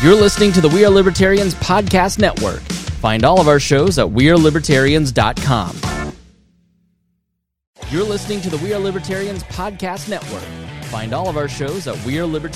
You're listening to the We Are Libertarians Podcast Network. Find all of our shows at wearelibertarians.com. You're listening to the We Are Libertarians Podcast Network. Find all of our shows at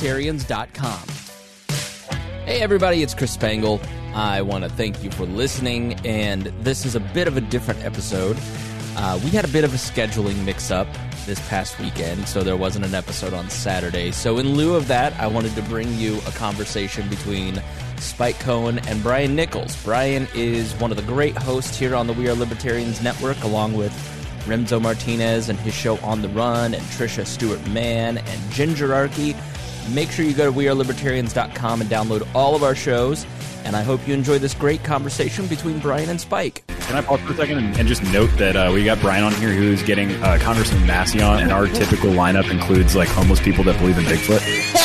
wearelibertarians.com. Hey everybody, it's Chris Spangle. I want to thank you for listening, and this is a bit of a different episode. We had a bit of a scheduling mix-up this past weekend, so there wasn't an episode on Saturday. So in lieu of that, I wanted to bring you a conversation between Spike Cohen and Brian Nichols. Brian is one of the great hosts here on the We Are Libertarians Network, along with Remzo Martinez and his show On the Run, and Trisha Stewart-Mann and Gingerarchy. Make sure you go to wearelibertarians.com and download all of our shows, and I hope you enjoy this great conversation between Brian and Spike. Can I pause for a second and just note that we got Brian on here who's getting Congressman Massey on, and our typical lineup includes like homeless people that believe in Bigfoot.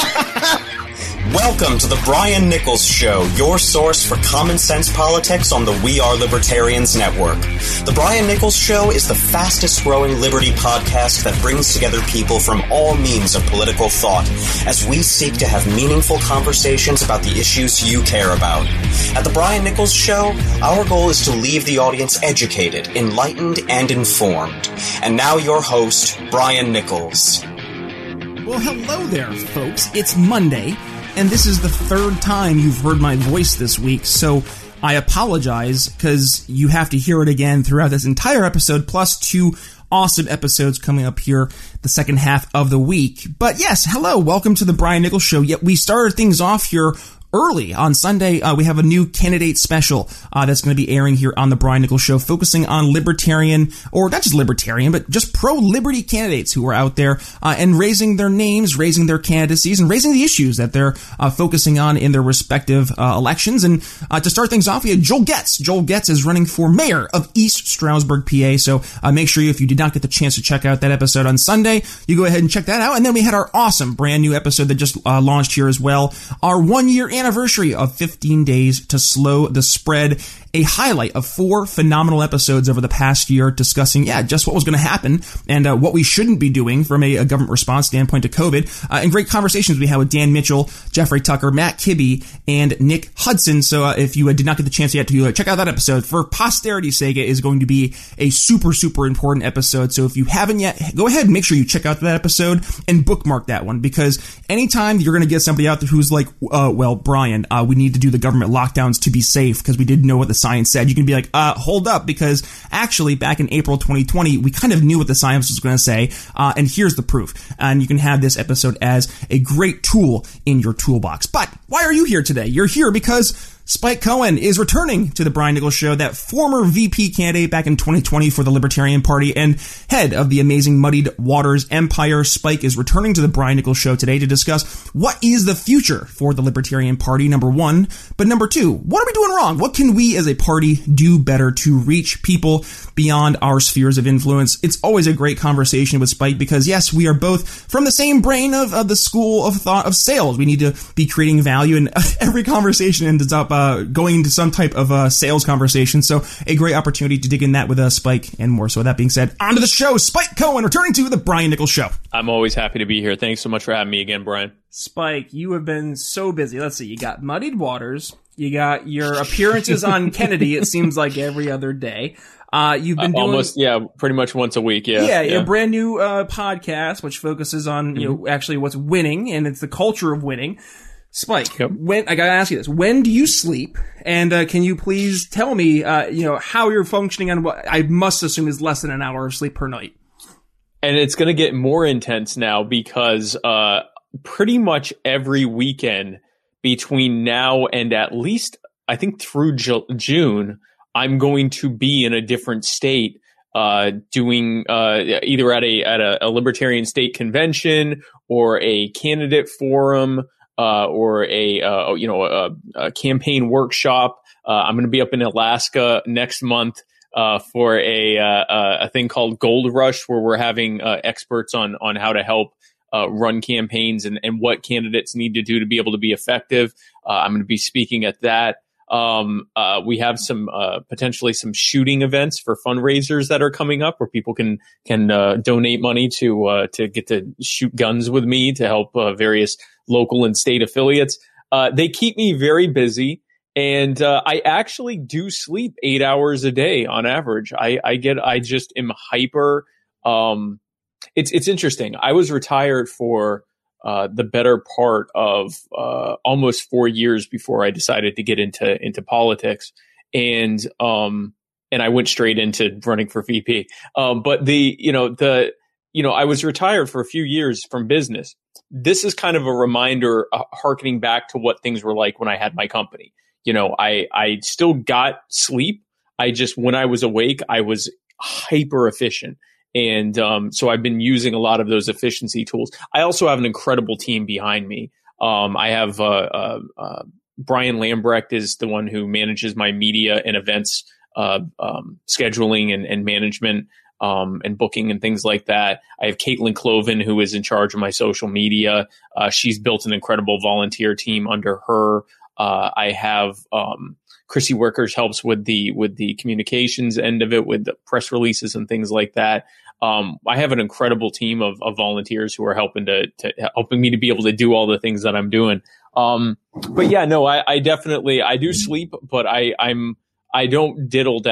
Welcome to the Brian Nichols Show, your source for common sense politics on the We Are Libertarians Network. The Brian Nichols Show is the fastest growing liberty podcast that brings together people from all means of political thought as we seek to have meaningful conversations about the issues you care about. At the Brian Nichols Show, our goal is to leave the audience educated, enlightened, and informed. And now your host, Brian Nichols. Well, hello there, folks. It's Monday, and this is the third time you've heard my voice this week, so I apologize, because you have to hear it again throughout this entire episode, plus 2 awesome episodes coming up here the second half of the week. But yes, hello, welcome to the Brian Nichols Show. Yet we started things off here early on Sunday. We have a new candidate special that's going to be airing here on the Brian Nichols Show, focusing on libertarian, or not just libertarian, but just pro-liberty candidates who are out there and raising their names, raising their candidacies, and raising the issues that they're focusing on in their respective elections. And to start things off, we had Joel Getz. Joel Getz is running for mayor of East Stroudsburg, PA. So make sure if you did not get the chance to check out that episode on Sunday, you go ahead and check that out. And then we had our awesome brand new episode that just launched here as well, our 1-year anniversary of 15 Days to Slow the Spread, a highlight of 4 phenomenal episodes over the past year discussing, just what was going to happen and what we shouldn't be doing from a government response standpoint to COVID, and great conversations we had with Dan Mitchell, Jeffrey Tucker, Matt Kibbe, and Nick Hudson. So if you did not get the chance yet to check out that episode, for posterity's sake, it is going to be a super, super important episode. So if you haven't yet, go ahead and make sure you check out that episode and bookmark that one, because anytime you're going to get somebody out there who's like, well, Brian, we need to do the government lockdowns to be safe because we didn't know what the science said, you can be like, hold up, because actually back in April 2020, we kind of knew what the science was going to say, and here's the proof. And you can have this episode as a great tool in your toolbox. But why are you here today? You're here because Spike Cohen is returning to the Brian Nichols Show, that former VP candidate back in 2020 for the Libertarian Party and head of the amazing Muddied Waters Empire. Spike is returning to the Brian Nichols Show today to discuss what is the future for the Libertarian Party, number 1. But number 2, what are we doing wrong? What can we as a party do better to reach people beyond our spheres of influence? It's always a great conversation with Spike because, yes, we are both from the same brain of the school of thought of sales. We need to be creating value, and every conversation ends up going into some type of sales conversation. So a great opportunity to dig in that with Spike and more. So with that being said, on to the show. Spike Cohen returning to the Brian Nichols Show. I'm always happy to be here. Thanks so much for having me again, Brian. Spike, you have been so busy. Let's see. You got Muddied Waters. You got your appearances on Kennedy, it seems like every other day. You've been doing almost, pretty much once a week. Yeah. A brand new podcast, which focuses on, you know, actually what's winning, and it's the culture of winning. Spike, when I gotta ask you this, when do you sleep? And can you please tell me, how you're functioning on what I must assume is less than an hour of sleep per night? And it's going to get more intense now because pretty much every weekend between now and at least, I think, through June, I'm going to be in a different state doing either at a libertarian state convention or a candidate forum. Or a campaign workshop. I'm going to be up in Alaska next month for a thing called Gold Rush, where we're having experts on how to help run campaigns and what candidates need to do to be able to be effective. I'm going to be speaking at that. We have some potentially some shooting events for fundraisers that are coming up where people can donate money to get to shoot guns with me to help various local and state affiliates. They keep me very busy. And I actually do sleep 8 hours a day on average. I just am hyper. It's interesting. I was retired for the better part of almost 4 years before I decided to get into politics, and I went straight into running for VP. But I was retired for a few years from business. This is kind of a reminder, harkening back to what things were like when I had my company. I still got sleep. When I was awake, I was hyper efficient. And so I've been using a lot of those efficiency tools. I also have an incredible team behind me. I have Brian Lambrecht is the one who manages my media and events scheduling and management and booking and things like that. I have Caitlin Cloven, who is in charge of my social media. She's built an incredible volunteer team under her. I have Chrissy Workers helps with the communications end of it, with the press releases and things like that. I have an incredible team of volunteers who are helping me to be able to do all the things that I'm doing. But yeah, no, I definitely do sleep, but I don't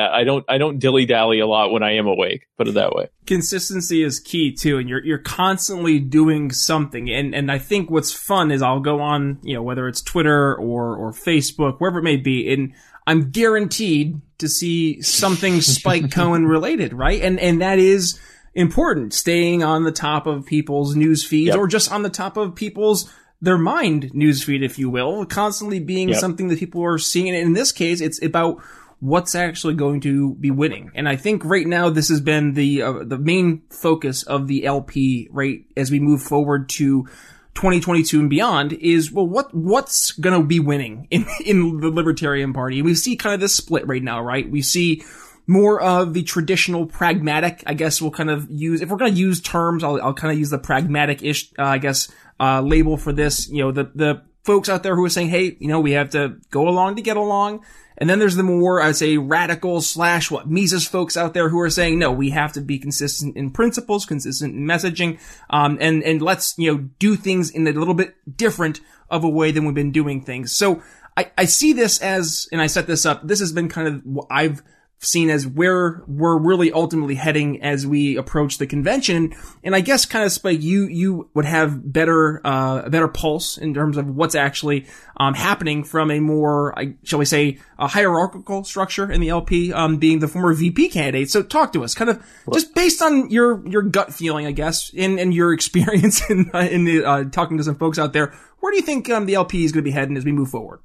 I don't dilly dally a lot when I am awake. Put it that way. Consistency is key too, and you're constantly doing something. And I think what's fun is I'll go on, whether it's Twitter or Facebook, wherever it may be, and I'm guaranteed to see something Spike Cohen related, right? And that is important. Staying on the top of people's news feeds, or just on the top of their mind newsfeed, if you will, constantly being something that people are seeing. And in this case, it's about what's actually going to be winning. And I think right now this has been the main focus of the LP, right, as we move forward to 2022 and beyond, is, well, what's going to be winning in the Libertarian Party? And we see kind of this split right now, right? We see more of the traditional pragmatic, I guess we'll kind of use, if we're going to use terms, I'll kind of use the pragmatic-ish, label for this. The folks out there who are saying, hey, we have to go along to get along. And then there's the more, I'd say, radical / Mises folks out there who are saying, no, we have to be consistent in principles, consistent in messaging, and let's, do things in a little bit different of a way than we've been doing things. So I see this as, and I set this up, this has been kind of what I've seen as where we're really ultimately heading as we approach the convention. And I guess kind of, Spike, you would have better pulse in terms of what's actually happening from a more, shall we say, a hierarchical structure in the LP, being the former VP candidate. So talk to us, kind of just based on your gut feeling, I guess, and your experience in talking to some folks out there. Where do you think the LP is going to be heading as we move forward?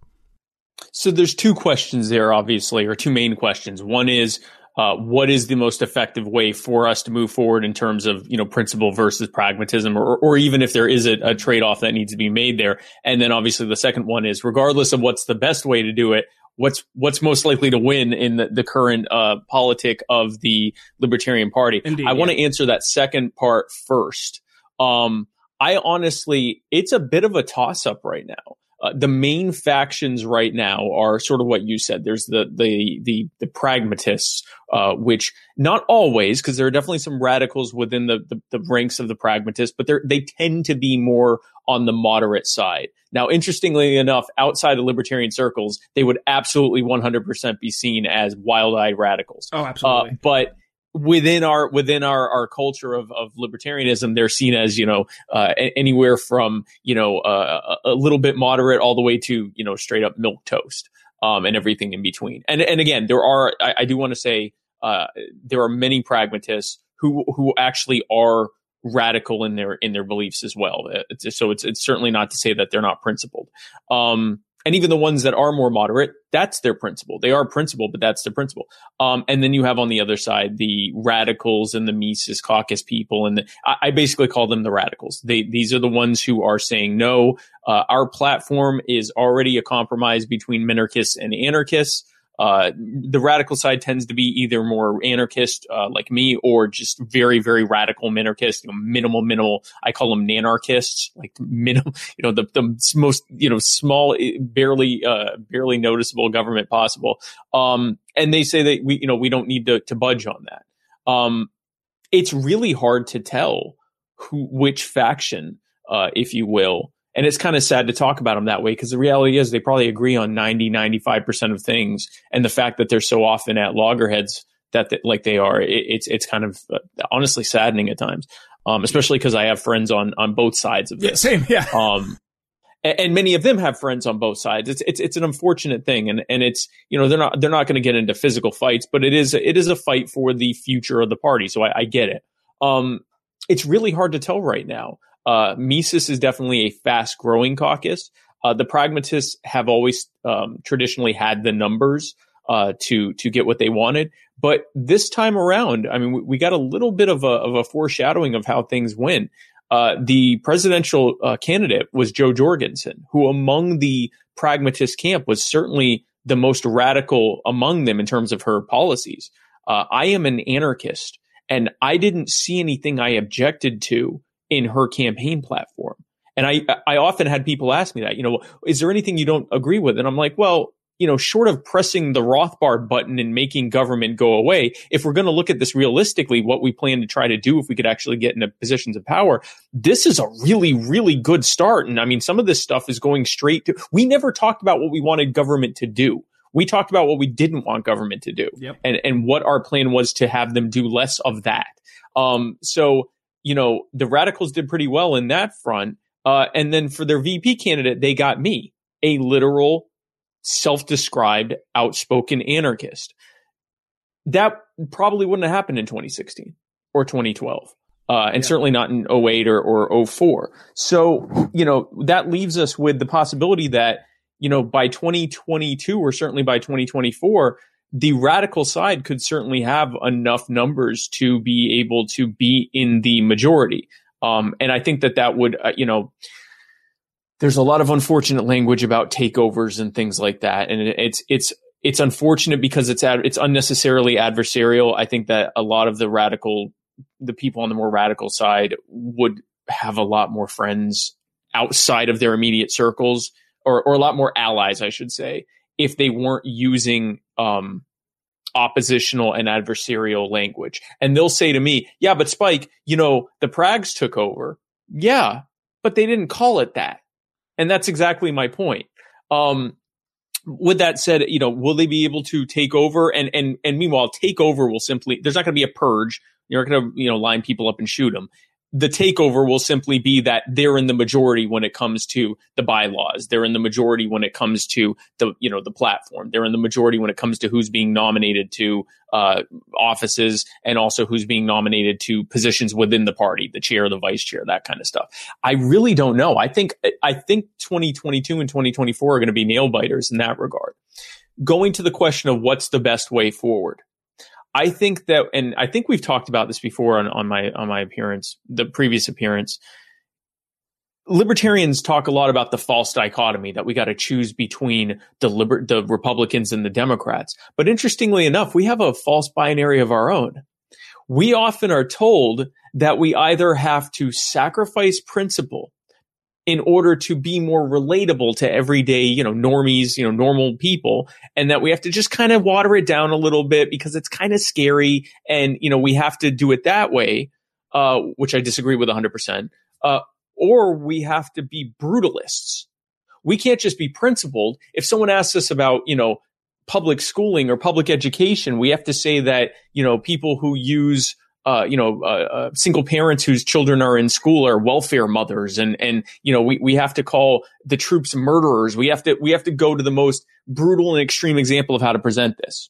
So there's two questions there, obviously, or two main questions. One is, what is the most effective way for us to move forward in terms of, principle versus pragmatism, or even if there is a trade-off that needs to be made there. And then obviously the second one is, regardless of what's the best way to do it, what's most likely to win in the current politic of the Libertarian Party. Indeed, I want to answer that second part first. I honestly, it's a bit of a toss-up right now. The main factions right now are sort of what you said. There's the pragmatists, which not always, because there are definitely some radicals within the ranks of the pragmatists, but they tend to be more on the moderate side. Now, interestingly enough, outside of libertarian circles, they would absolutely 100% be seen as wild-eyed radicals. Oh, absolutely. But within our culture of libertarianism, they're seen as, anywhere from, a little bit moderate all the way to, straight up milquetoast, and everything in between. And again, I do want to say, there are many pragmatists who actually are radical in their beliefs as well. So it's certainly not to say that they're not principled. And even the ones that are more moderate, that's their principle. They are principled, but that's their principle. And then you have on the other side the radicals and the Mises Caucus people, and I basically call them the radicals. These are the ones who are saying, no, our platform is already a compromise between minarchists and anarchists. The radical side tends to be either more anarchist, like me, or just very, very radical minarchist, minimal. I call them nanarchists, like minimal, the most, small, barely noticeable government possible. And they say that we don't need to budge on that. It's really hard to tell which faction, if you will. And it's kind of sad to talk about them that way, because the reality is they probably agree on 90-95% of things. And the fact that they're so often at loggerheads like they are, it's kind of honestly saddening at times, especially because I have friends on both sides of this. Yeah, same, yeah. And many of them have friends on both sides. It's an unfortunate thing, and it's, you know, they're not going to get into physical fights, but it is a fight for the future of the party. So I get it. It's really hard to tell right now. Mises is definitely a fast growing caucus. The pragmatists have always traditionally had the numbers to get what they wanted, but this time around, I mean, we got a little bit of a foreshadowing of how things went. The presidential candidate was Jo Jorgensen, who among the pragmatist camp was certainly the most radical among them in terms of her policies. I am an anarchist, and I didn't see anything I objected to in her campaign platform. And I often had people ask me that, you know, is there anything you don't agree with? And I'm like, well, you know, short of pressing the Rothbard button and making government go away, if we're going to look at this realistically, what we plan to try to do if we could actually get into positions of power, this is a really, really good start. And I mean, some of this stuff is going straight to, we never talked about what we wanted government to do. We talked about what we didn't want government to do. Yep. And what our plan was to have them do less of that. So, you know, the radicals did pretty well in that front. And then for their VP candidate, they got me, a literal self-described outspoken anarchist. That probably wouldn't have happened in 2016 or 2012. And certainly not in 08 or 04. So, you know, that leaves us with the possibility that, you know, by 2022 or certainly by 2024, the radical side could certainly have enough numbers to be able to be in the majority. And I think that would, you know, there's a lot of unfortunate language about takeovers and things like that. And it's unfortunate because it's unnecessarily adversarial. I think that a lot of the people on the more radical side would have a lot more friends outside of their immediate circles, or a lot more allies, I should say, if they weren't using oppositional and adversarial language. And they'll say to me, yeah, but Spike, you know, the Prags took over. Yeah, but they didn't call it that. And that's exactly my point. With that said, you know, will they be able to take over? And meanwhile, take over will simply, there's not going to be a purge. You're not going to, you know, line people up and shoot them. The takeover will simply be that they're in the majority when it comes to the bylaws. They're in the majority when it comes to the, you know, the platform. They're in the majority when it comes to who's being nominated to offices, and also who's being nominated to positions within the party, the chair, the vice chair, that kind of stuff. I really don't know. I think 2022 and 2024 are going to be nail biters in that regard. Going to the question of what's the best way forward. I think that, and I think we've talked about this before on my appearance, the previous appearance. Libertarians talk a lot about the false dichotomy that we got to choose between the Republicans and the Democrats. But interestingly enough, we have a false binary of our own. We often are told that we either have to sacrifice principle in order to be more relatable to everyday, you know, normies, you know, normal people, and that we have to just kind of water it down a little bit because it's kind of scary, and, you know, we have to do it that way, which I disagree with 100%, or we have to be brutalists. We can't just be principled. If someone asks us about, you know, public schooling or public education, we have to say that, you know, people who use single parents whose children are in school are welfare mothers, and you know, we have to call the troops murderers. We have to go to the most brutal and extreme example of how to present this.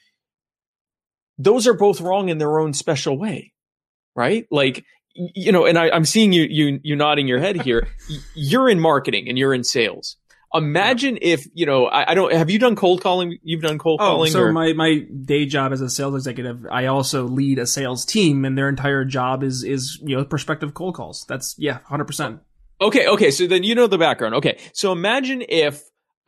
Those are both wrong in their own special way, right? Like, you know, and I'm seeing you nodding your head here. You're in marketing and you're in sales. Imagine if, you know, I don't, have you done cold calling? You've done cold calling? So my day job as a sales executive, I also lead a sales team, and their entire job is, you know, prospective cold calls. That's, 100%. Okay. So then you know the background. Okay. So imagine if,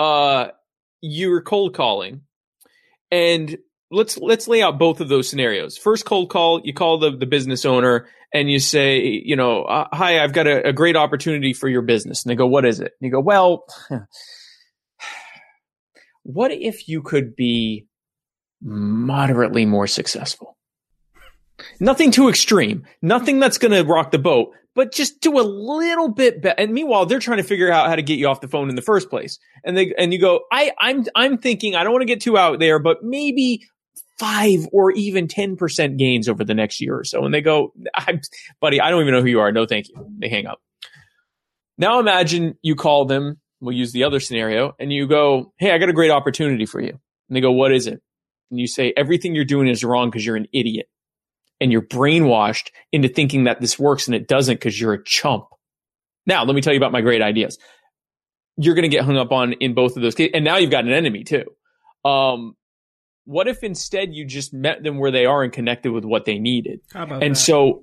you're cold calling, and let's lay out both of those scenarios. First cold call, you call the business owner and you say, you know, hi, I've got a great opportunity for your business. And they go, what is it? And you go, well, what if you could be moderately more successful? Nothing too extreme, nothing that's going to rock the boat, but just do a little bit better. And meanwhile, they're trying to figure out how to get you off the phone in the first place. And you go, I'm thinking, I don't want to get too out there, but maybe 5 or even 10% gains over the next year or so. And they go, buddy, I don't even know who you are. No, thank you. They hang up. Now imagine you call them. We'll use the other scenario, and you go, hey, I got a great opportunity for you. And they go, what is it? And you say, everything you're doing is wrong because you're an idiot. And you're brainwashed into thinking that this works, and it doesn't because you're a chump. Now, let me tell you about my great ideas. You're going to get hung up on in both of those cases. And now you've got an enemy too. What if instead you just met them where they are and connected with what they needed? How about and that? So,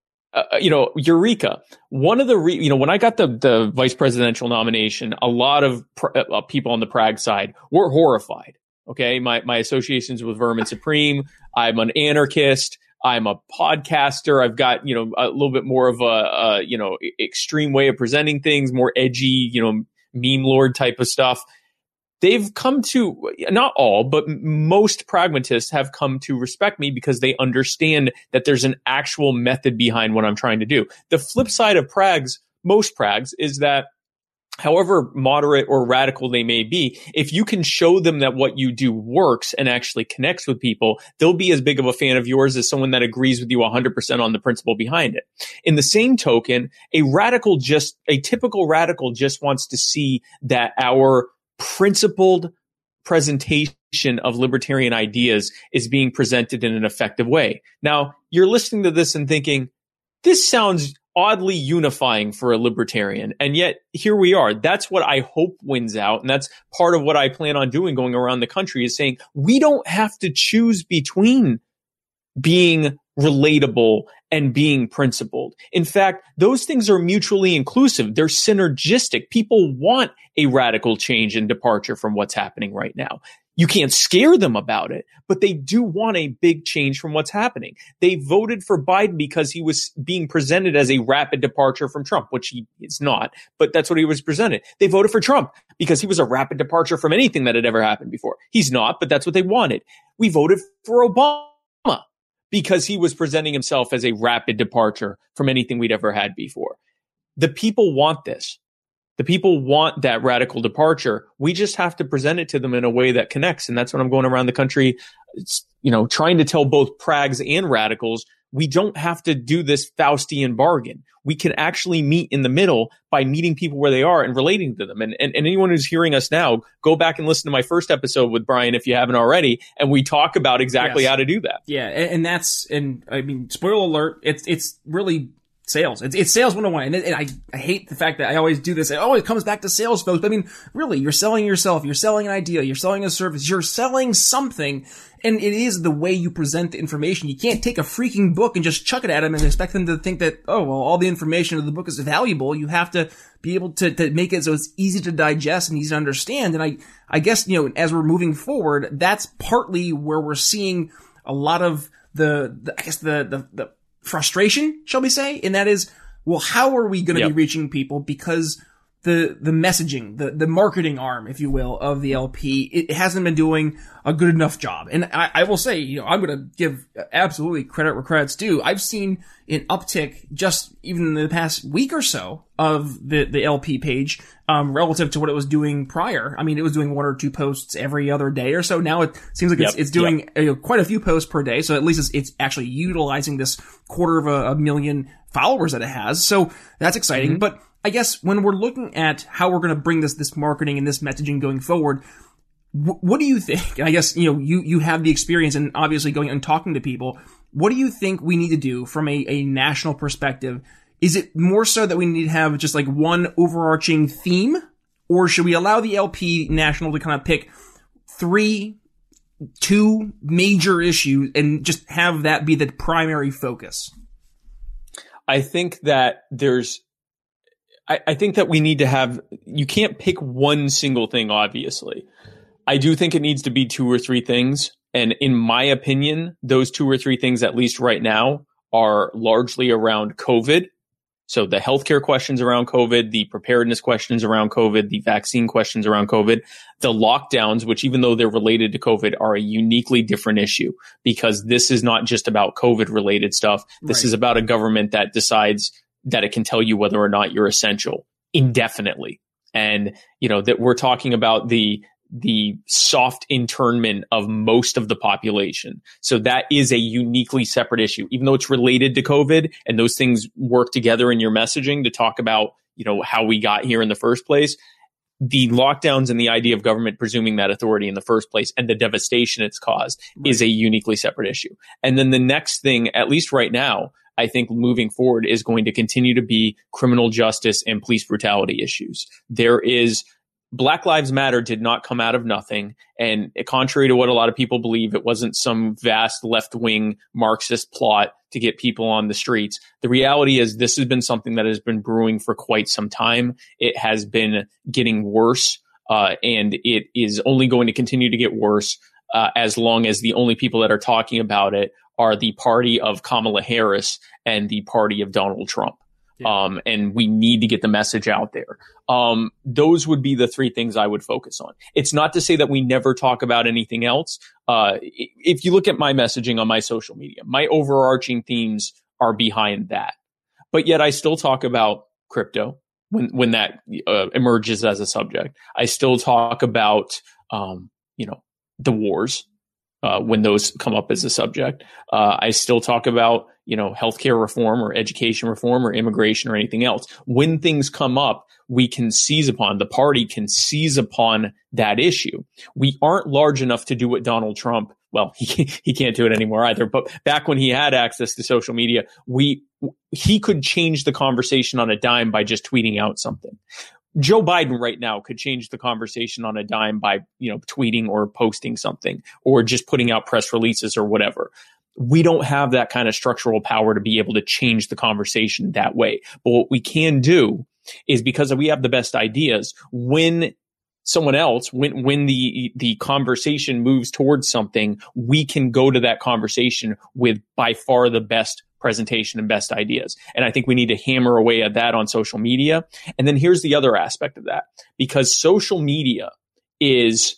Eureka. One of the, when I got the vice presidential nomination, a lot of people on the Prague side were horrified. Okay. My associations with Vermin Supreme. I'm an anarchist. I'm a podcaster. I've got, a little bit more of a extreme way of presenting things, more edgy, meme lord type of stuff. They've come to, not all, but most pragmatists have come to respect me because they understand that there's an actual method behind what I'm trying to do. The flip side of most Prags, is that however moderate or radical they may be, if you can show them that what you do works and actually connects with people, they'll be as big of a fan of yours as someone that agrees with you 100% on the principle behind it. In the same token, a typical radical just wants to see that our principled presentation of libertarian ideas is being presented in an effective way. Now, you're listening to this and thinking, this sounds oddly unifying for a libertarian. And yet here we are. That's what I hope wins out. And that's part of what I plan on doing going around the country, is saying we don't have to choose between being relatable and being principled. In fact, those things are mutually inclusive. They're synergistic. People want a radical change and departure from what's happening right now. You can't scare them about it, but they do want a big change from what's happening. They voted for Biden because he was being presented as a rapid departure from Trump, which he is not, but that's what he was presented. They voted for Trump because he was a rapid departure from anything that had ever happened before. He's not, but that's what they wanted. We voted for Obama because he was presenting himself as a rapid departure from anything we'd ever had before. The people want this. The people want that radical departure. We just have to present it to them in a way that connects. And that's what I'm going around the country, trying to tell both Prags and radicals, we don't have to do this Faustian bargain. We can actually meet in the middle by meeting people where they are and relating to them. And anyone who's hearing us now, go back and listen to my first episode with Brian if you haven't already, and we talk about exactly how to do that. Yeah, and I mean, spoiler alert, it's really sales. It's sales 101. And I hate the fact that I always do this. It always comes back to sales, folks. But I mean, really, you're selling yourself. You're selling an idea. You're selling a service. You're selling something. And it is the way you present the information. You can't take a freaking book and just chuck it at them and expect them to think that, oh, well, all the information of the book is valuable. You have to be able to make it so it's easy to digest and easy to understand. And I guess, as we're moving forward, that's partly where we're seeing a lot of the frustration, shall we say? And that is, well, how are we going to be reaching people? Because the messaging, the marketing arm, if you will, of the LP, it hasn't been doing a good enough job. And I will say, I'm going to give absolutely credit where credit's due. I've seen an uptick just even in the past week or so of the LP page, relative to what it was doing prior. I mean, it was doing 1 or 2 posts every other day or so. Now it seems like it's doing quite a few posts per day. So at least it's actually utilizing this 250,000 followers that it has. So that's exciting. Mm-hmm. But I guess when we're looking at how we're going to bring this marketing and this messaging going forward, what do you think? And I guess, you have the experience and obviously going and talking to people. What do you think we need to do from a national perspective? Is it more so that we need to have just like one overarching theme, or should we allow the LP national to kind of pick 2 major issues and just have that be the primary focus? I think that I think that we need to have, you can't pick one single thing, obviously. I do think it needs to be 2 or 3 things. And in my opinion, those 2 or 3 things, at least right now, are largely around COVID. So the healthcare questions around COVID, the preparedness questions around COVID, the vaccine questions around COVID, the lockdowns, which even though they're related to COVID, are a uniquely different issue, because this is not just about COVID related stuff. This is about a government that decides that it can tell you whether or not you're essential indefinitely. And, that we're talking about the soft internment of most of the population. So that is a uniquely separate issue, even though it's related to COVID and those things work together in your messaging to talk about, how we got here in the first place. The lockdowns and the idea of government presuming that authority in the first place and the devastation it's caused is a uniquely separate issue. And then the next thing, at least right now, I think moving forward is going to continue to be criminal justice and police brutality issues. Black Lives Matter did not come out of nothing. And contrary to what a lot of people believe, it wasn't some vast left-wing Marxist plot to get people on the streets. The reality is this has been something that has been brewing for quite some time. It has been getting worse, and it is only going to continue to get worse as long as the only people that are talking about it are the party of Kamala Harris and the party of Donald Trump. And we need to get the message out there. Those would be the three things I would focus on. It's not to say that we never talk about anything else. If you look at my messaging on my social media, my overarching themes are behind that. But yet I still talk about crypto when that emerges as a subject. I still talk about, the wars. When those come up as a subject, I still talk about, healthcare reform or education reform or immigration or anything else. When things come up, the party can seize upon that issue. We aren't large enough to do what Donald Trump, well, he can't do it anymore either. But back when he had access to social media, he could change the conversation on a dime by just tweeting out something. Joe Biden right now could change the conversation on a dime by, tweeting or posting something or just putting out press releases or whatever. We don't have that kind of structural power to be able to change the conversation that way. But what we can do is, because we have the best ideas, when someone else, when the conversation moves towards something, we can go to that conversation with by far the best presentation and best ideas. And I think we need to hammer away at that on social media. And then here's the other aspect of that, because social media is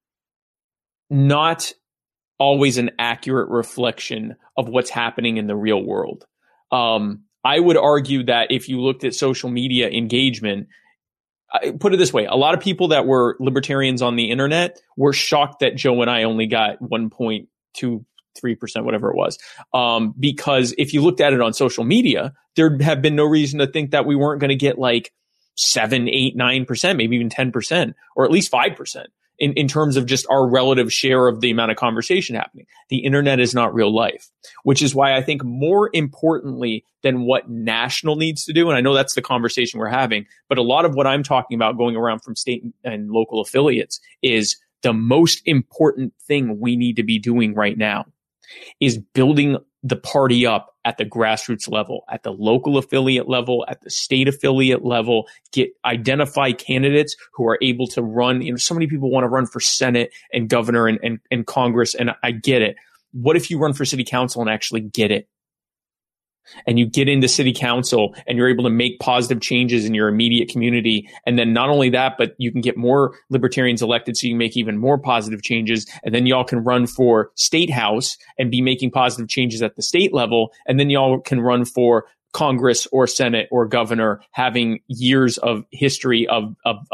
not always an accurate reflection of what's happening in the real world. I would argue that if you looked at social media engagement, put it this way, a lot of people that were libertarians on the internet were shocked that Joe and I only got 1.23%, whatever it was. Because if you looked at it on social media, there'd have been no reason to think that we weren't going to get like 7, 8, 9%, maybe even 10%, or at least 5% in terms of just our relative share of the amount of conversation happening. The internet is not real life, which is why I think more importantly than what national needs to do, and I know that's the conversation we're having, but a lot of what I'm talking about going around from state and local affiliates is the most important thing we need to be doing right now is building the party up at the grassroots level, at the local affiliate level, at the state affiliate level, identify candidates who are able to run. So many people want to run for Senate and governor and Congress, and I get it. What if you run for city council and actually get it? And you get into city council and you're able to make positive changes in your immediate community. And then not only that, but you can get more libertarians elected so you can make even more positive changes. And then y'all can run for state house and be making positive changes at the state level. And then y'all can run for Congress or Senate or governor, having years of history of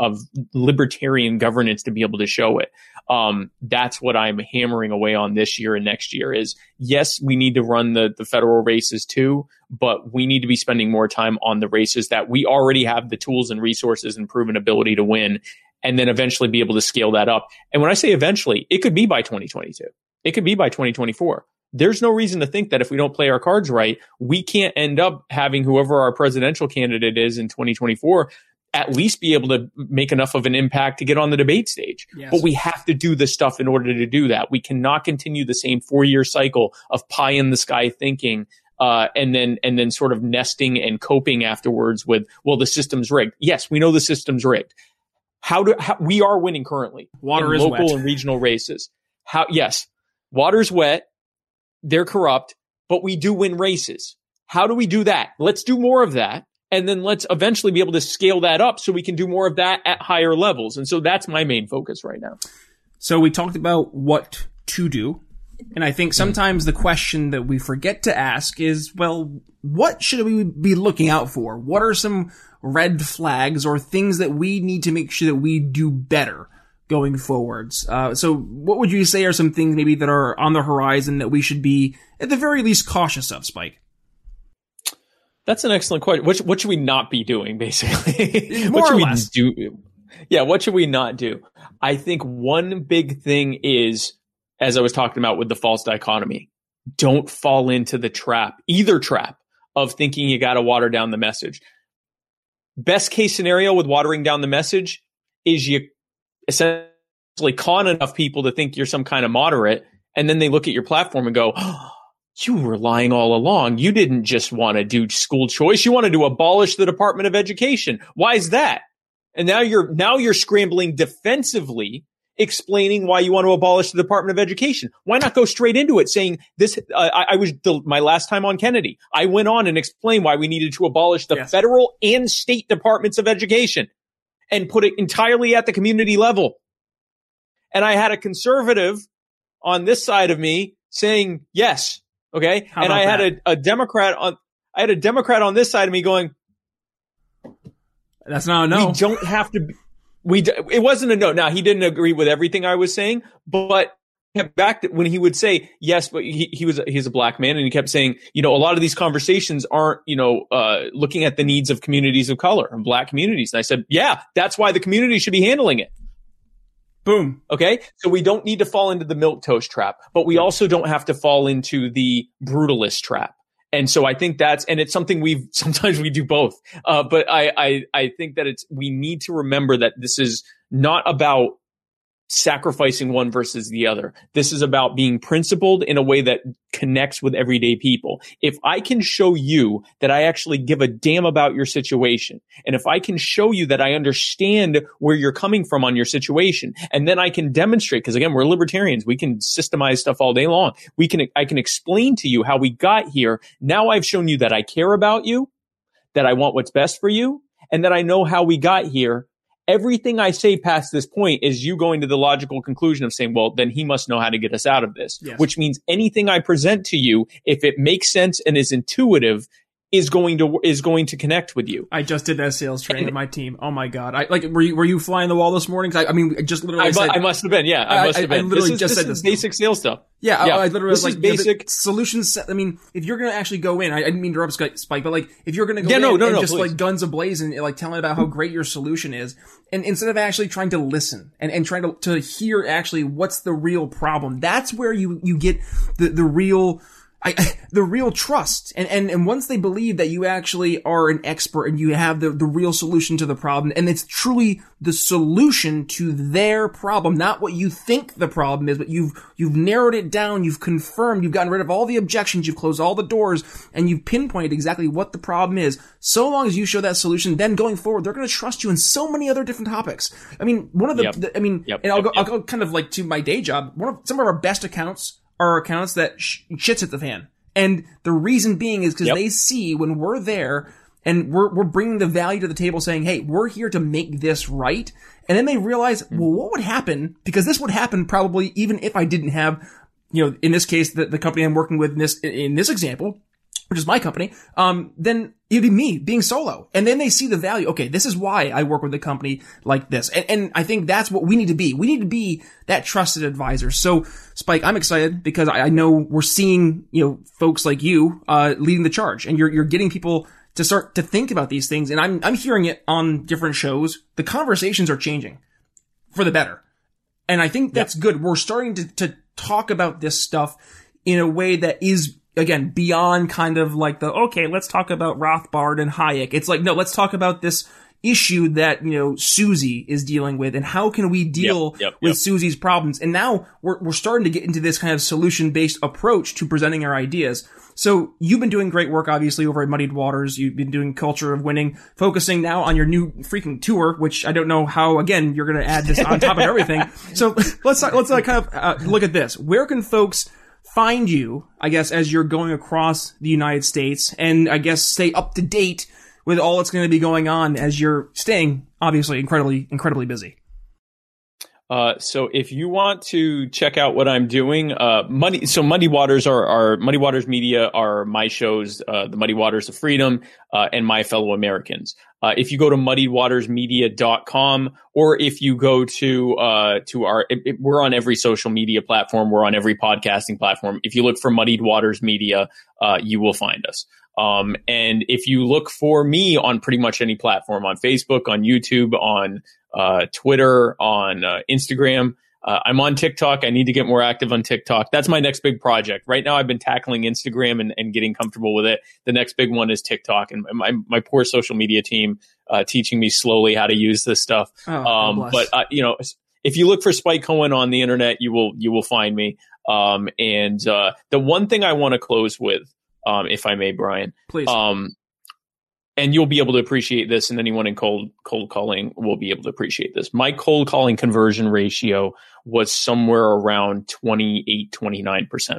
libertarian governance to be able to show it. That's what I'm hammering away on this year and next year is, yes, we need to run the federal races too, but we need to be spending more time on the races that we already have the tools and resources and proven ability to win, and then eventually be able to scale that up. And when I say eventually, it could be by 2022. It could be by 2024. There's no reason to think that if we don't play our cards right, we can't end up having whoever our presidential candidate is in 2024 at least be able to make enough of an impact to get on the debate stage. Yes. But we have to do the stuff in order to do that. We cannot continue the same 4-year cycle of pie in the sky thinking, and then sort of nesting and coping afterwards with, well, the system's rigged. Yes, we know the system's rigged. How we are winning currently Water in is local wet. and regional races. Yes, water's wet. They're corrupt, but we do win races. How do we do that? Let's do more of that. And then let's eventually be able to scale that up so we can do more of that at higher levels. And so that's my main focus right now. So we talked about what to do. And I think sometimes the question that we forget to ask is, well, what should we be looking out for? What are some red flags or things that we need to make sure that we do better going forwards? So what would you say are some things maybe that are on the horizon that we should be, at the very least, cautious of, Spike? That's an excellent question. What should we not be doing, basically? More what should or we less. do? Yeah, what should we not do? I think one big thing is, as I was talking about with the false dichotomy, don't fall into the either trap of thinking you got to water down the message. Best case scenario with watering down the message is you essentially con enough people to think you're some kind of moderate, and then they look at your platform and go, oh, you were lying all along. You didn't just want to do school choice. You wanted to abolish the Department of Education. Why is that? And now you're scrambling defensively, explaining why you want to abolish the Department of Education. Why not go straight into it, saying this? My last time on Kennedy, I went on and explained why we needed to abolish the federal and state departments of education and put it entirely at the community level. And I had a conservative on this side of me saying yes. Okay. And I had a Democrat on this side of me going, that's not a no. We don't have to it wasn't a no. Now, he didn't agree with everything I was saying, but kept back when he would say yes, but he's a black man, and he kept saying, a lot of these conversations aren't, looking at the needs of communities of color and black communities. And I said, yeah, that's why the community should be handling it. Boom. Okay. So we don't need to fall into the milquetoast trap, but we also don't have to fall into the brutalist trap. And so I think it's something sometimes we do both. But I think that we need to remember that this is not about sacrificing one versus the other. This is about being principled in a way that connects with everyday people. If I can show you that I actually give a damn about your situation, and if I can show you that I understand where you're coming from on your situation, and then I can demonstrate, because again, we're libertarians, we can systemize stuff all day long. I can explain to you how we got here. Now I've shown you that I care about you, that I want what's best for you, and that I know how we got here. Everything I say past this point is you going to the logical conclusion of saying, well, then he must know how to get us out of this, which means anything I present to you, if it makes sense and is intuitive, is going to connect with you. I just did that sales training with my team. Oh my God. Were you flying the wall this morning? I just literally said. I must have been. Yeah. I must have been. I literally just said this. Basic sales stuff. Yeah. I literally was like, basic solutions. I mean, if you're going to actually go in, I didn't mean to interrupt Spike, but if you're going to go in and just please. Guns ablazing, telling about how great your solution is, and instead of actually trying to listen and trying to hear actually what's the real problem, that's where you get the real, the real trust. And once they believe that you actually are an expert and you have the real solution to the problem, and it's truly the solution to their problem, not what you think the problem is, but you've narrowed it down, you've confirmed, you've gotten rid of all the objections, you've closed all the doors, and you've pinpointed exactly what the problem is. So long as you show that solution, then going forward, they're going to trust you in so many other different topics. I mean, one of I'll go kind of to my day job. Some of our best accounts are accounts that shits hit the fan. And the reason being is because they see when we're there and we're bringing the value to the table saying, hey, we're here to make this right. And then they realize, well, what would happen? Because this would happen probably even if I didn't have, in this case, the company I'm working with in this example, which is my company, then it'd be me being solo. And then they see the value. Okay, this is why I work with a company like this. And I think that's what we need to be. We need to be that trusted advisor. So, Spike, I'm excited because I know we're seeing, folks like you, leading the charge, and you're getting people to start to think about these things. And I'm hearing it on different shows. The conversations are changing for the better. And I think that's good. We're starting to talk about this stuff in a way that is, again, beyond kind of like okay, let's talk about Rothbard and Hayek. It's like, no, let's talk about this issue that, Susie is dealing with, and how can we deal with Susie's problems? And now we're starting to get into this kind of solution-based approach to presenting our ideas. So you've been doing great work, obviously, over at Muddied Waters. You've been doing Culture of Winning, focusing now on your new freaking tour, which I don't know how, again, you're going to add this on top of everything. So let's kind of look at this. Where can folks find you, I guess, as you're going across the United States, and I guess stay up to date with all that's going to be going on as you're staying, obviously, incredibly, incredibly busy? So if you want to check out what I'm doing, Muddy Waters Muddy Waters Media are my shows, the Muddy Waters of Freedom, and My Fellow Americans. If you go to muddywatersmedia.com, or if you go to our, we're on every social media platform. We're on every podcasting platform. If you look for Muddied Waters Media, you will find us. And if you look for me on pretty much any platform, on Facebook, on YouTube, on Twitter, on Instagram, I'm on TikTok. I need to get more active on TikTok. That's my next big project. Right now, I've been tackling Instagram and getting comfortable with it. The next big one is TikTok, and my poor social media team teaching me slowly how to use this stuff. But if you look for Spike Cohen on the internet, you will find me. And the one thing I want to close with, if I may, Brian, please. And you'll be able to appreciate this, and anyone in cold calling will be able to appreciate this. My cold calling conversion ratio was somewhere around 28-29%.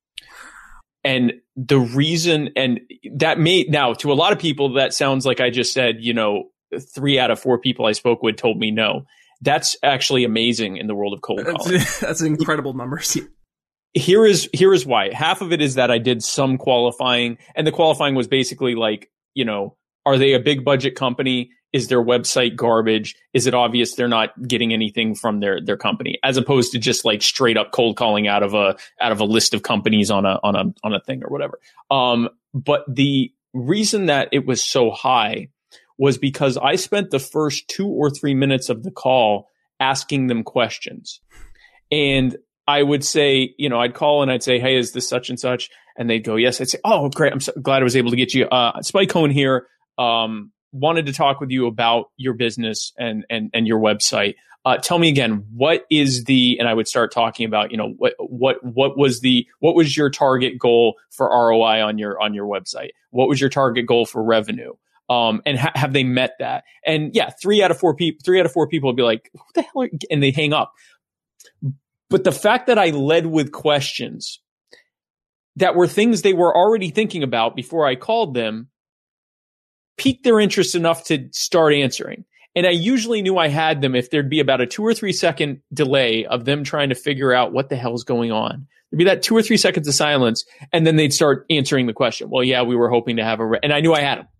And the reason, and that now to a lot of people, that sounds like I just said, 3 out of 4 people I spoke with told me no. That's actually amazing in the world of cold calling. That's incredible numbers. Here is why. Half of it is that I did some qualifying, and the qualifying was basically like, are they a big budget company? Is their website garbage? Is it obvious they're not getting anything from their company, as opposed to just like straight up cold calling out of a list of companies on a thing or whatever. But the reason that it was so high was because I spent the first 2 or 3 minutes of the call asking them questions. And I would say, I'd call and I'd say, hey, is this such and such? And they'd go, yes. I'd say, oh, great. I'm so glad I was able to get you. Spike Cohen here. Wanted to talk with you about your business and your website. Tell me again, what is and I would start talking about, what was your target goal for ROI on your website? What was your target goal for revenue? And have they met that? And yeah, 3 out of 4 people would be like, what the hell? And they hang up. But the fact that I led with questions that were things they were already thinking about before I called them piqued their interest enough to start answering. And I usually knew I had them if there'd be about a 2 or 3 second delay of them trying to figure out what the hell's going on. There'd be that 2 or 3 seconds of silence, and then they'd start answering the question. Well, yeah, we were hoping to have and I knew I had them.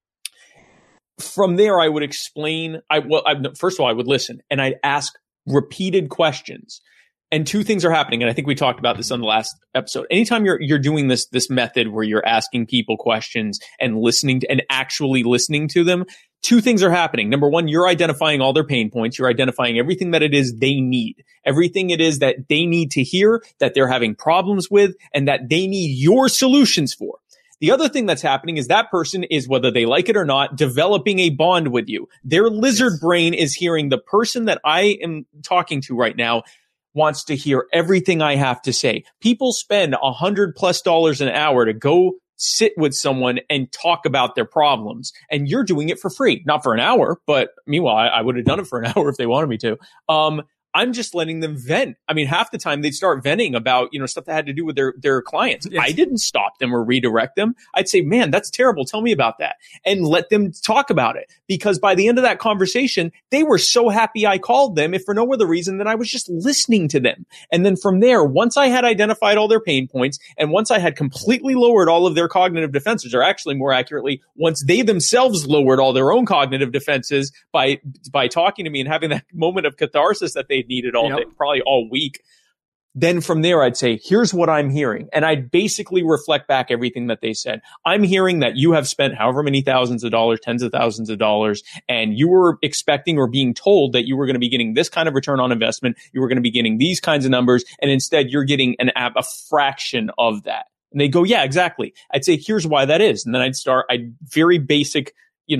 From there, I would explain. First of all, I would listen, and I'd ask repeated questions. And 2 things are happening, and I think we talked about this on the last episode. Anytime you're doing this method where you're asking people questions and listening and actually listening to them, 2 things are happening. Number 1, you're identifying all their pain points. You're identifying everything that it is they need, everything it is that they need to hear, that they're having problems with, and that they need your solutions for. The other thing that's happening is that person is, whether they like it or not, developing a bond with you. Their lizard brain is hearing the person that I am talking to right now wants to hear everything I have to say. People spend $100+ an hour to go sit with someone and talk about their problems. And you're doing it for free, not for an hour, but meanwhile, I would have done it for an hour if they wanted me to. I'm just letting them vent. I mean, half the time they'd start venting about, stuff that had to do with their clients. Yes. I didn't stop them or redirect them. I'd say, man, that's terrible. Tell me about that. And let them talk about it. Because by the end of that conversation, they were so happy I called them, if for no other reason than I was just listening to them. And then from there, once I had identified all their pain points, and once I had completely lowered all of their cognitive defenses, or actually more accurately, once they themselves lowered all their own cognitive defenses by talking to me and having that moment of catharsis that they needed all day, probably all week. Then from there, I'd say, here's what I'm hearing. And I'd basically reflect back everything that they said. I'm hearing that you have spent however many thousands of dollars, tens of thousands of dollars, and you were expecting or being told that you were going to be getting this kind of return on investment. You were going to be getting these kinds of numbers. And instead, you're getting a fraction of that. And they go, yeah, exactly. I'd say, here's why that is. And then I'd very basic,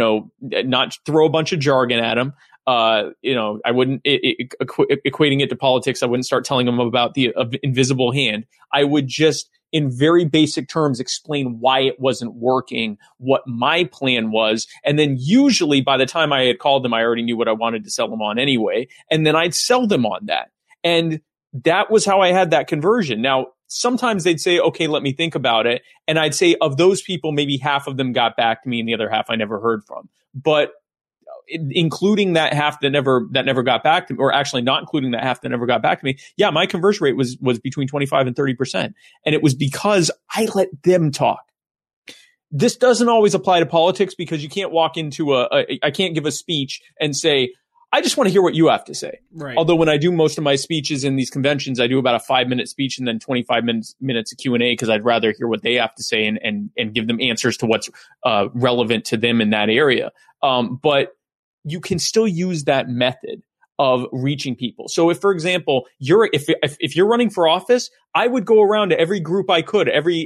not throw a bunch of jargon at them. I wouldn't equating it to politics. I wouldn't start telling them about the invisible hand. I would just, in very basic terms, explain why it wasn't working, what my plan was. And then usually by the time I had called them, I already knew what I wanted to sell them on anyway. And then I'd sell them on that. And that was how I had that conversion. Now, sometimes they'd say, okay, let me think about it. And I'd say of those people, maybe half of them got back to me and the other half I never heard from. But including that half that never got back to me, or actually not including that half that never got back to me, yeah, my conversion rate was between 25 and 30%. And it was because I let them talk. This doesn't always apply to politics, because you can't walk into I can't give a speech and say, I just want to hear what you have to say. Right. Although when I do most of my speeches in these conventions, I do about a 5-minute speech and then 25 minutes of Q&A, because I'd rather hear what they have to say and give them answers to what's relevant to them in that area. But you can still use that method of reaching people. So if, for example, if you're running for office, I would go around to every group I could, every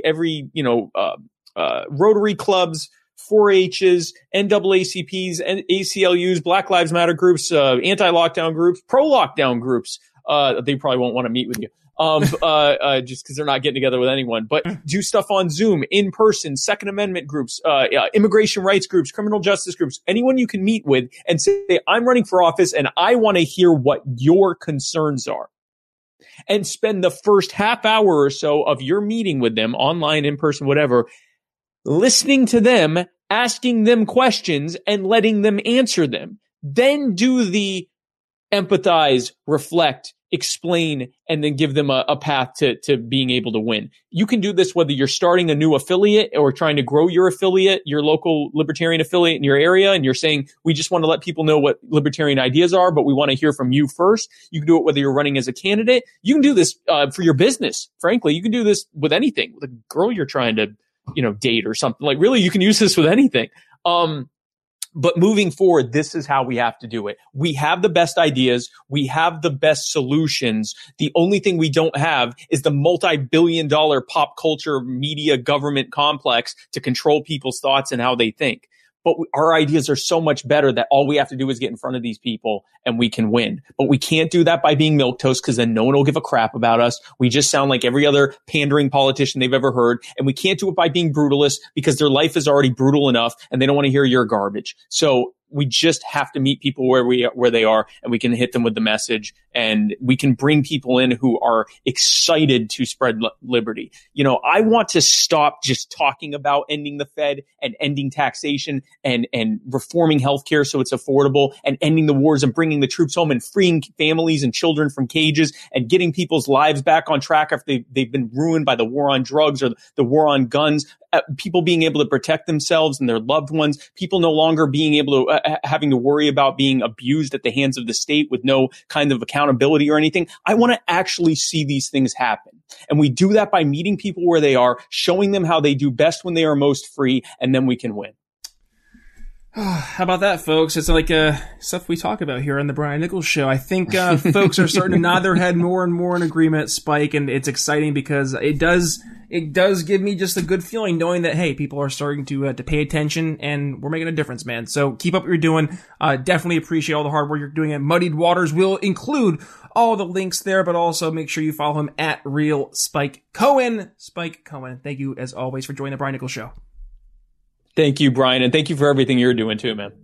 Rotary clubs, 4-H's, NAACPs, and ACLUs, Black Lives Matter groups, anti-lockdown groups, pro-lockdown groups. They probably won't want to meet with you, just because they're not getting together with anyone. But do stuff on Zoom, in person, Second Amendment groups, immigration rights groups, criminal justice groups, anyone you can meet with, and say, I'm running for office and I want to hear what your concerns are. And spend the first half hour or so of your meeting with them, online, in person, whatever, listening to them, asking them questions, and letting them answer them. Then do the empathize, reflect, explain, and then give them a path to being able to win. You can do this whether you're starting a new affiliate or trying to grow your affiliate, your local libertarian affiliate in your area, and you're saying, we just want to let people know what libertarian ideas are, but we want to hear from you first. You can do it whether you're running as a candidate. You can do this for your business. Frankly, you can do this with anything. With a girl you're trying to date or something. Like, really, you can use this with anything. But moving forward, this is how we have to do it. We have the best ideas. We have the best solutions. The only thing we don't have is the multi-billion-dollar pop culture media government complex to control people's thoughts and how they think. But our ideas are so much better that all we have to do is get in front of these people and we can win. But we can't do that by being milquetoast, because then no one will give a crap about us. We just sound like every other pandering politician they've ever heard. And we can't do it by being brutalist, because their life is already brutal enough and they don't want to hear your garbage. So we just have to meet people where they are, and we can hit them with the message, and we can bring people in who are excited to spread liberty. I want to stop just talking about ending the Fed and ending taxation and reforming healthcare so it's affordable, and ending the wars and bringing the troops home and freeing families and children from cages and getting people's lives back on track after they've been ruined by the war on drugs or the war on guns. People being able to protect themselves and their loved ones, people no longer being able to having to worry about being abused at the hands of the state with no kind of accountability or anything. I want to actually see these things happen. And we do that by meeting people where they are, showing them how they do best when they are most free, and then we can win. How about that, folks? It's like stuff we talk about here on the Brian Nichols Show. I think folks are starting to nod their head more and more in agreement, Spike, and it's exciting because it does give me just a good feeling knowing that, hey, people are starting to pay attention and we're making a difference, man. So keep up what you're doing. Definitely appreciate all the hard work you're doing at Muddied Waters. We'll include all the links there, but also make sure you follow him at Real Spike Cohen. Spike Cohen, thank you as always for joining the Brian Nichols Show. Thank you, Brian, and thank you for everything you're doing too, man.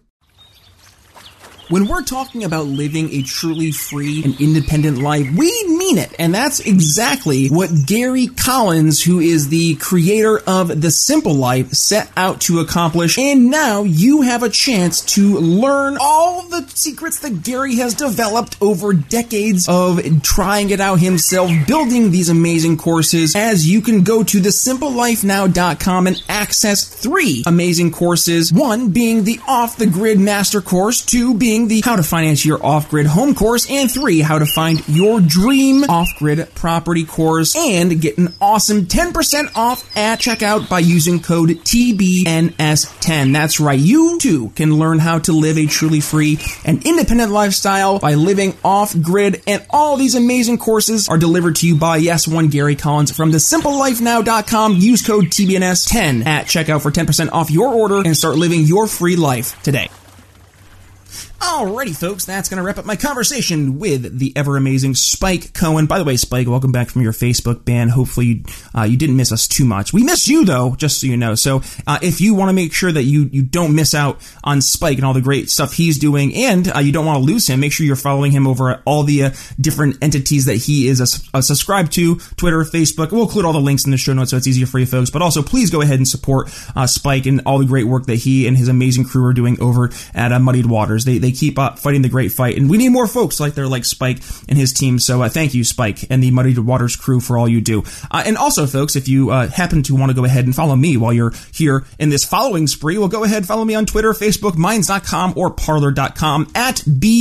When we're talking about living a truly free and independent life, we mean it. And that's exactly what Gary Collins, who is the creator of The Simple Life, set out to accomplish. And now you have a chance to learn all the secrets that Gary has developed over decades of trying it out himself, building these amazing courses, as you can go to thesimplelifenow.com and access 3 amazing courses. 1 being the Off the Grid Master Course, 2 being the How to Finance Your Off-Grid Home course, and 3, How to Find Your Dream Off-Grid Property course, and get an awesome 10% off at checkout by using code TBNS10. That's right, you too can learn how to live a truly free and independent lifestyle by living off-grid, and all these amazing courses are delivered to you by, yes, one Gary Collins from thesimplelifenow.com. Use code TBNS10 at checkout for 10% off your order and start living your free life today. Alrighty, folks, that's going to wrap up my conversation with the ever-amazing Spike Cohen. By the way, Spike, welcome back from your Facebook ban. Hopefully you didn't miss us too much. We miss you, though, just so you know. So if you want to make sure that you don't miss out on Spike and all the great stuff he's doing, and you don't want to lose him, make sure you're following him over at all the different entities that he is subscribed to, Twitter, Facebook. We'll include all the links in the show notes so it's easier for you folks. But also, please go ahead and support Spike and all the great work that he and his amazing crew are doing over at Muddied Waters. They keep fighting the great fight, and we need more folks like Spike and his team. So thank you, Spike, and the Muddied Waters crew for all you do. And also, folks, if you happen to want to go ahead and follow me while you're here in this following spree, well, go ahead and follow me on Twitter, Facebook, Minds.com, or Parler.com at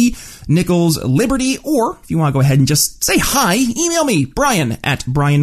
BNicholsLiberty. Or if you want to go ahead and just say hi, email me, Brian at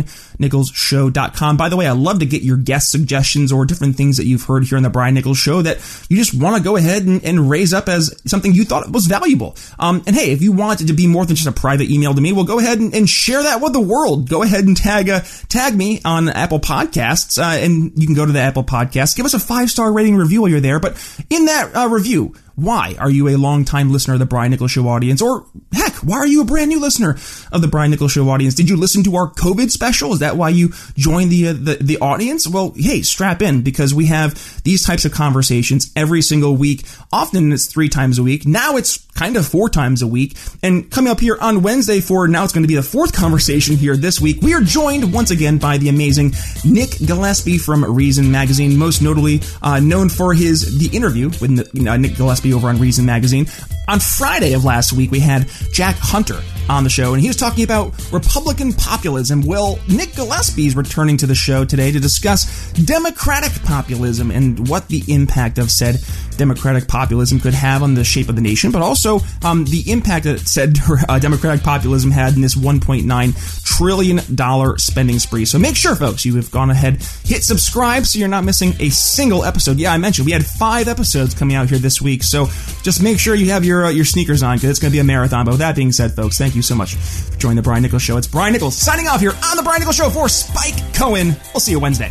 BrianNicholsShow.com. By the way, I love to get your guest suggestions or different things that you've heard here on the Brian Nichols Show that you just want to go ahead and raise up as something you thought was valuable. And hey, if you want it to be more than just a private email to me, well, go ahead and share that with the world. Go ahead and tag me on Apple Podcasts, and you can go to the Apple Podcast. Give us a 5-star rating review while you're there. But in that review, why are you a long-time listener of the Brian Nichols Show audience? Or, heck, why are you a brand new listener of the Brian Nichols Show audience? Did you listen to our COVID special? Is that why you joined the audience? Well, hey, strap in, because we have these types of conversations every single week. Often it's 3 times a week. Now it's kind of 4 times a week. And coming up here on Wednesday now it's going to be the 4th conversation here this week. We are joined once again by the amazing Nick Gillespie from Reason Magazine, most notably known for the interview with Nick Gillespie over on Reason Magazine. On Friday of last week, we had Jack Hunter on the show, and he was talking about Republican populism. Well, Nick Gillespie is returning to the show today to discuss Democratic populism and what the impact of said Democratic populism could have on the shape of the nation, but also the impact that said Democratic populism had in this $1.9 trillion spending spree. So make sure, folks, you have gone ahead, hit subscribe so you're not missing a single episode. Yeah, I mentioned we had 5 episodes coming out here this week, so just make sure you have your sneakers on, because it's going to be a marathon. But with that being said, folks, thank you so much for joining the Brian Nichols Show. It's Brian Nichols signing off here on the Brian Nichols Show for Spike Cohen. We'll see you Wednesday.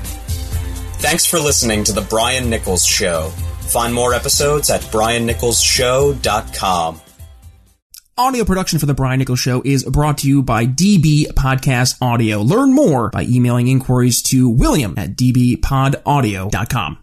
Thanks for listening to the Brian Nichols Show. Find more episodes at BrianNicholsShow.com. Audio production for the Brian Nichols Show is brought to you by DB Podcast Audio. Learn more by emailing inquiries to William at dbpodaudio.com.